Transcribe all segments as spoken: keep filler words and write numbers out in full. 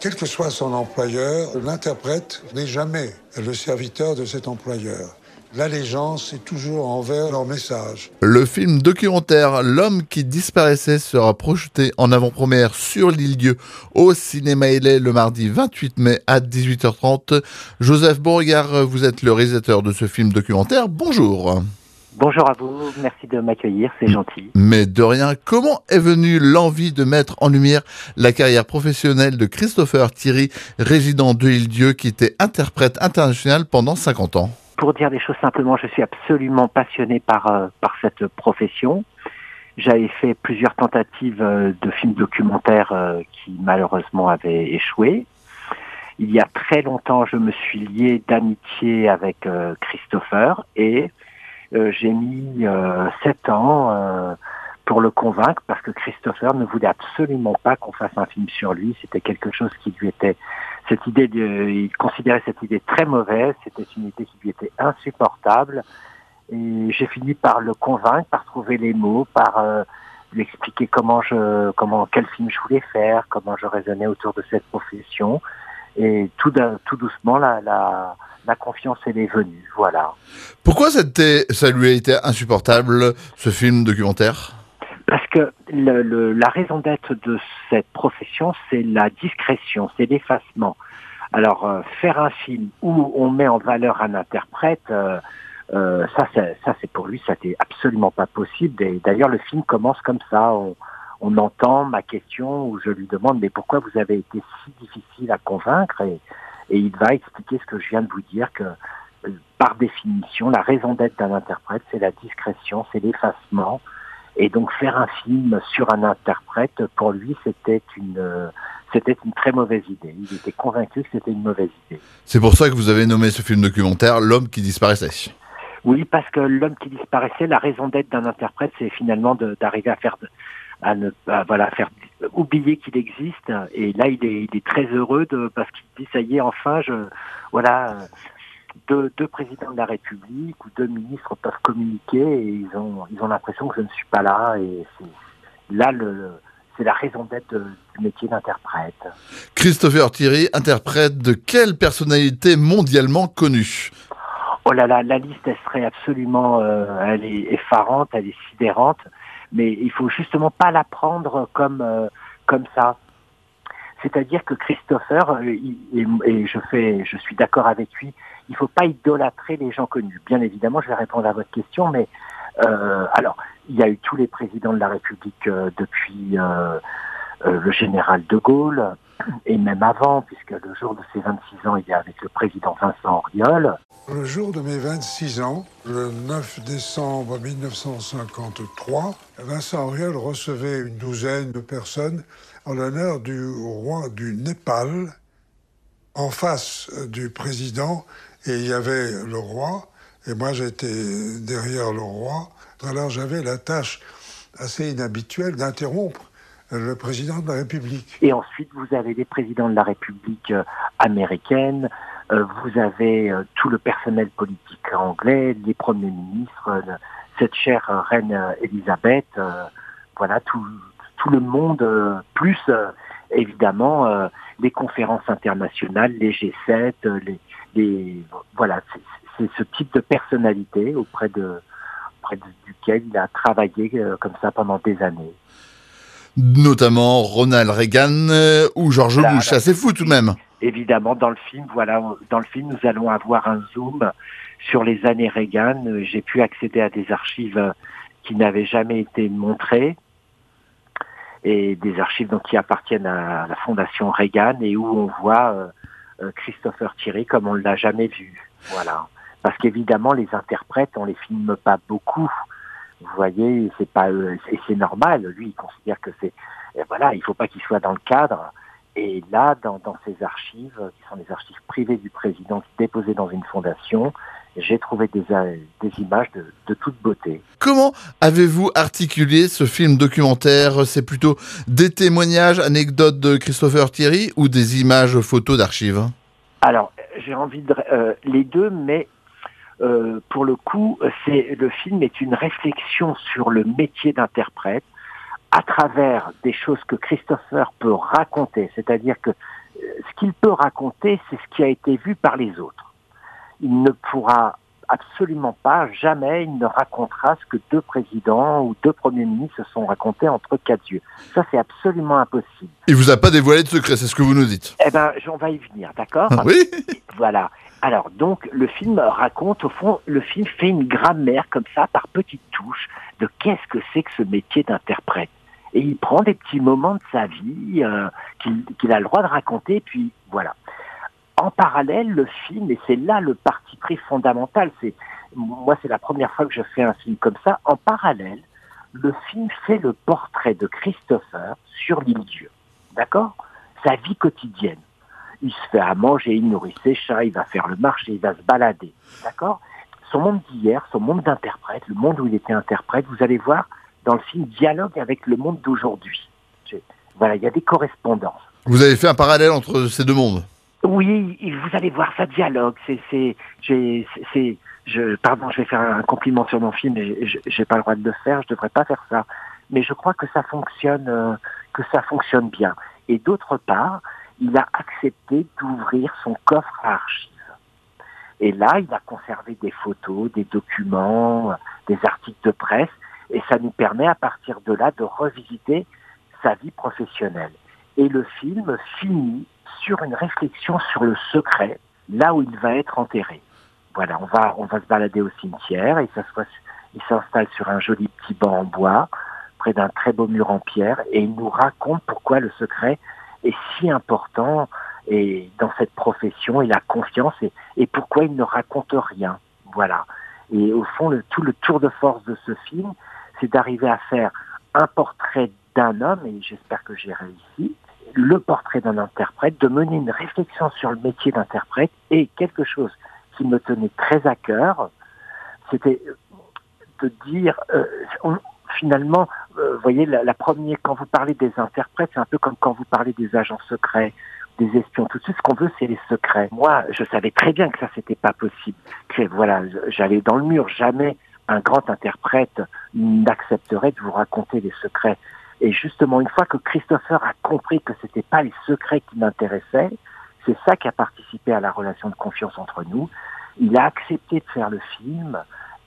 Quel que soit son employeur, l'interprète n'est jamais le serviteur de cet employeur. L'allégeance est toujours envers leur message. Le film documentaire L'homme qui disparaissait sera projeté en avant-première sur l'île-Dieu au Cinéma Hellé le mardi vingt-huit mai à dix-huit heures trente. Joseph Beauregard, vous êtes le réalisateur de ce film documentaire. Bonjour. Bonjour à vous, merci de m'accueillir, c'est gentil. Mais de rien, comment est venue l'envie de mettre en lumière la carrière professionnelle de Christopher Thierry, résident de l'île-Dieu, qui était interprète international pendant cinquante ans? Pour dire les choses simplement, je suis absolument passionné par, euh, par cette profession. J'avais fait plusieurs tentatives euh, de films documentaires euh, qui malheureusement avaient échoué. Il y a très longtemps, je me suis lié d'amitié avec euh, Christopher et Euh, j'ai mis euh, sept ans euh, pour le convaincre parce que Christopher ne voulait absolument pas qu'on fasse un film sur lui. C'était quelque chose qui lui était, cette idée, de, il considérait cette idée très mauvaise. C'était une idée qui lui était insupportable. Et j'ai fini par le convaincre, par trouver les mots, par euh, lui expliquer comment je, comment, quel film je voulais faire, comment je raisonnais autour de cette profession. Et tout, tout doucement, la, la, la confiance, elle est venue, voilà. Pourquoi c'était, ça lui a été insupportable, ce film documentaire? Parce que le, le, la raison d'être de cette profession, c'est la discrétion, c'est l'effacement. Alors, euh, faire un film où on met en valeur un interprète, euh, euh, ça, c'est, ça, c'est pour lui, ça n'était absolument pas possible. Et d'ailleurs, le film commence comme ça. On, on entend ma question où je lui demande « Mais pourquoi vous avez été si difficile à convaincre ?» et, et il va expliquer ce que je viens de vous dire, que par définition, la raison d'être d'un interprète, c'est la discrétion, c'est l'effacement. Et donc faire un film sur un interprète, pour lui, c'était une, c'était une très mauvaise idée. Il était convaincu que c'était une mauvaise idée. C'est pour ça que vous avez nommé ce film documentaire L'homme qui disparaissait. Oui, parce que l'homme qui disparaissait, la raison d'être d'un interprète, c'est finalement de, d'arriver à faire, à ne, à, voilà, faire oublier qu'il existe. Et là, il est, il est très heureux de, parce qu'il dit ça y est, enfin, je, voilà. Deux, deux présidents de la République ou deux ministres peuvent communiquer et ils ont ils ont l'impression que je ne suis pas là et c'est là le c'est la raison d'être de, du métier d'interprète. Christopher Thierry, interprète de quelle personnalité mondialement connue? Oh là là, la liste elle serait absolument euh, elle est effarante, elle est sidérante, mais il faut justement pas la prendre comme euh, comme ça. C'est-à-dire que Christopher, euh, il, et, et je fais je suis d'accord avec lui, il ne faut pas idolâtrer les gens connus. Bien évidemment, je vais répondre à votre question, mais euh, alors, il y a eu tous les présidents de la République euh, depuis euh, euh, le général de Gaulle, et même avant, puisque le jour de ses vingt-six ans, il est avec le président Vincent Auriol. Le jour de mes vingt-six ans, le neuf décembre mille neuf cent cinquante-trois, Vincent Auriol recevait une douzaine de personnes en l'honneur du roi du Népal, en face du président. Et il y avait le roi, et moi j'étais derrière le roi. Alors j'avais la tâche assez inhabituelle d'interrompre le président de la République. Et ensuite, vous avez les présidents de la République euh, américaine, euh, vous avez euh, tout le personnel politique anglais, les premiers ministres, euh, cette chère euh, reine euh, Elisabeth, euh, voilà, tout, tout le monde, euh, plus euh, évidemment euh, les conférences internationales, les G sept, euh, les Les, voilà, c'est, c'est ce type de personnalité auprès de, auprès de, duquel il a travaillé euh, comme ça pendant des années. Notamment Ronald Reagan euh, ou George Voilà, Bush, c'est fou tout de même. Évidemment, dans le film, voilà, dans le film, nous allons avoir un zoom sur les années Reagan. J'ai pu accéder à des archives qui n'avaient jamais été montrées et des archives donc qui appartiennent à la Fondation Reagan et où on voit euh, Christopher Thierry comme on ne l'a jamais vu, voilà. Parce qu'évidemment les interprètes on les filme pas beaucoup, vous voyez, c'est pas euh, et c'est normal. Lui il considère que c'est et voilà, il faut pas qu'il soit dans le cadre. Et là dans, dans ces archives qui sont les archives privées du président déposées dans une fondation, j'ai trouvé des, des images de, de toute beauté. Comment avez-vous articulé ce film documentaire? C'est plutôt des témoignages, anecdotes de Christopher Thierry ou des images photos d'archives? Alors, j'ai envie de... Euh, les deux, mais euh, pour le coup, c'est, le film est une réflexion sur le métier d'interprète à travers des choses que Christopher peut raconter. C'est-à-dire que qu'il peut raconter, c'est ce qui a été vu par les autres. Il ne pourra absolument pas, jamais, il ne racontera ce que deux présidents ou deux premiers ministres se sont racontés entre quatre yeux. Ça, c'est absolument impossible. Il vous a pas dévoilé de secret, c'est ce que vous nous dites. Eh ben, on va y venir, d'accord ? Oui. Voilà. Alors, donc, le film raconte, au fond, le film fait une grammaire, comme ça, par petites touches, de qu'est-ce que c'est que ce métier d'interprète. Et il prend des petits moments de sa vie euh, qu'il, qu'il a le droit de raconter, puis voilà. En parallèle, le film, et c'est là le parti pris fondamental, c'est, moi c'est la première fois que je fais un film comme ça, en parallèle, le film fait le portrait de Christopher sur l'île-dieu, d'accord ? Sa vie quotidienne. Il se fait à manger, il nourrit ses chats, il va faire le marché, il va se balader, d'accord ? Son monde d'hier, son monde d'interprète, le monde où il était interprète, vous allez voir, dans le film, dialogue avec le monde d'aujourd'hui. Voilà, il y a des correspondances. Vous avez fait un parallèle entre ces deux mondes. Oui, vous allez voir, ça dialogue. C'est, c'est, j'ai, c'est, c'est, je, pardon, je vais faire un compliment sur mon film, et je, j'ai pas le droit de le faire, je devrais pas faire ça. Mais je crois que ça fonctionne, euh, que ça fonctionne bien. Et d'autre part, il a accepté d'ouvrir son coffre à archives. Et là, il a conservé des photos, des documents, des articles de presse, et ça nous permet à partir de là de revisiter sa vie professionnelle. Et le film finit sur une réflexion sur le secret, là où il va être enterré. Voilà, on va, on va se balader au cimetière, et ça se passe, il s'installe sur un joli petit banc en bois, près d'un très beau mur en pierre, et il nous raconte pourquoi le secret est si important et dans cette profession, et la confiance, et, et pourquoi il ne raconte rien. Voilà. Et au fond, le, tout le tour de force de ce film, c'est d'arriver à faire un portrait d'un homme, et j'espère que j'ai réussi, le portrait d'un interprète, de mener une réflexion sur le métier d'interprète, et quelque chose qui me tenait très à cœur, c'était de dire, euh, on, finalement, euh, vous voyez, la, la première, quand vous parlez des interprètes, c'est un peu comme quand vous parlez des agents secrets, des espions. Tout de suite, ce qu'on veut, c'est les secrets. Moi, je savais très bien que ça, c'était pas possible. Que, voilà, j'allais dans le mur. Jamais un grand interprète n'accepterait de vous raconter les secrets. Et justement, une fois que Christopher a compris que c'était pas les secrets qui m'intéressaient, c'est ça qui a participé à la relation de confiance entre nous. Il a accepté de faire le film,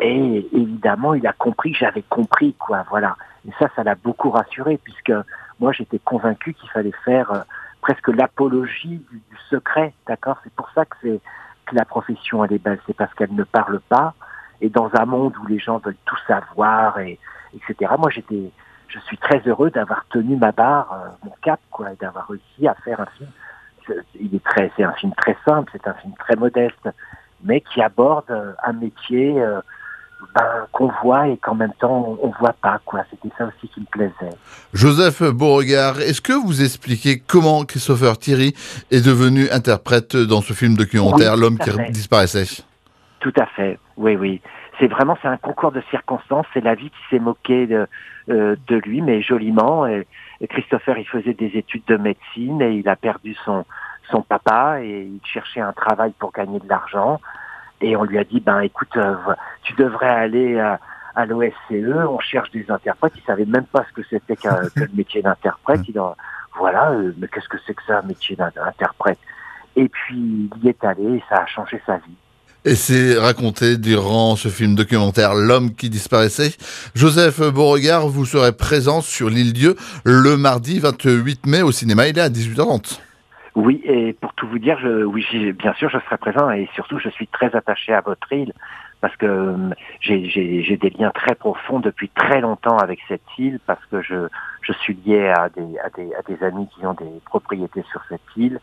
et évidemment, il a compris que j'avais compris, quoi, voilà. Et ça, ça l'a beaucoup rassuré, puisque moi, j'étais convaincu qu'il fallait faire euh, presque l'apologie du, du secret, d'accord ? C'est pour ça que c'est que la profession, elle est belle, c'est parce qu'elle ne parle pas, et dans un monde où les gens veulent tout savoir, et etc. Moi, j'étais, je suis très heureux d'avoir tenu ma barre, euh, mon cap, quoi, et d'avoir réussi à faire un film. C'est, il est très, c'est un film très simple, c'est un film très modeste, mais qui aborde euh, un métier euh, ben, qu'on voit et qu'en même temps on, on voit pas, quoi. C'était ça aussi qui me plaisait. Joseph Beauregard, est-ce que vous expliquez comment Christopher Thierry est devenu interprète dans ce film documentaire, Oui, L'homme qui fait. disparaissait ? Tout à fait, oui, oui. C'est vraiment, c'est un concours de circonstances, c'est la vie qui s'est moquée de, euh, de lui, mais joliment. Et, et Christopher, il faisait des études de médecine et il a perdu son, son papa et il cherchait un travail pour gagner de l'argent. Et on lui a dit, ben écoute, euh, tu devrais aller à, à l'O S C E, on cherche des interprètes. Il savait même pas ce que c'était qu'un, que le métier d'interprète. Il a, voilà, euh, mais qu'est-ce que c'est que ça, un métier d'interprète ? Et puis il y est allé et ça a changé sa vie. Et c'est raconté durant ce film documentaire L'homme qui disparaissait. Joseph Beauregard, vous serez présent sur l'île-dieu le mardi vingt-huit mai au cinéma, il est à dix-huit heures trente. Oui, et pour tout vous dire, je, oui, bien sûr, je serai présent et surtout, je suis très attaché à votre île parce que euh, j'ai, j'ai, j'ai des liens très profonds depuis très longtemps avec cette île parce que je, je suis lié à des, à des, à des amis qui ont des propriétés sur cette île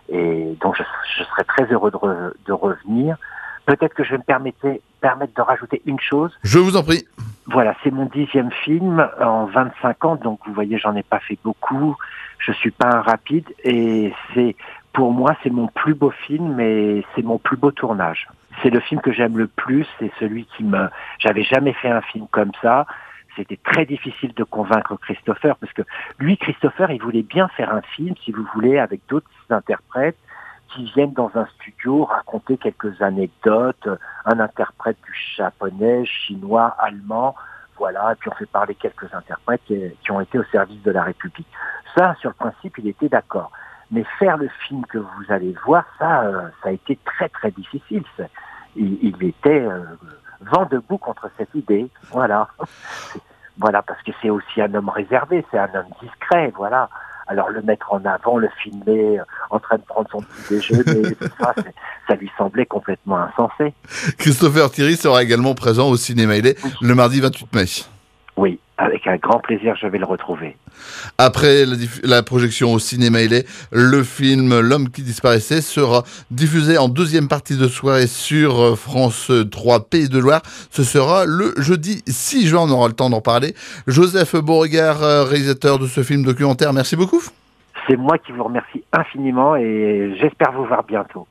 et donc je, je serai très heureux de, re, de revenir. Peut-être que je vais me permettre, permettre de rajouter une chose. Je vous en prie. Voilà, c'est mon dixième film en vingt-cinq ans, donc vous voyez, j'en ai pas fait beaucoup. Je suis pas un rapide et c'est, pour moi, c'est mon plus beau film et c'est mon plus beau tournage. C'est le film que j'aime le plus, c'est celui qui me, j'avais jamais fait un film comme ça. C'était très difficile de convaincre Christopher parce que lui, Christopher, il voulait bien faire un film, si vous voulez, avec d'autres interprètes qui viennent dans un studio raconter quelques anecdotes, un interprète du japonais, chinois, allemand, voilà, et puis on fait parler quelques interprètes qui, qui ont été au service de la République. Ça, sur le principe, il était d'accord. Mais faire le film que vous allez voir, ça, euh, ça a été très très difficile. Il, il était euh, vent debout contre cette idée. Voilà. Voilà, parce que c'est aussi un homme réservé, c'est un homme discret, voilà. Alors le mettre en avant, le filmer, euh, en train de prendre son petit déjeuner, tout ça, c'est, ça lui semblait complètement insensé. Christopher Thierry sera également présent au Cinéma Ilé le mardi vingt-huit mai. Oui, avec un grand plaisir, je vais le retrouver. Après la, diff- la projection au Cinéma Ilé, le film L'homme qui disparaissait sera diffusé en deuxième partie de soirée sur euh, France trois Pays de Loire. Ce sera le jeudi six juin, on aura le temps d'en parler. Joseph Beauregard, euh, réalisateur de ce film documentaire, merci beaucoup. C'est moi qui vous remercie infiniment et j'espère vous voir bientôt.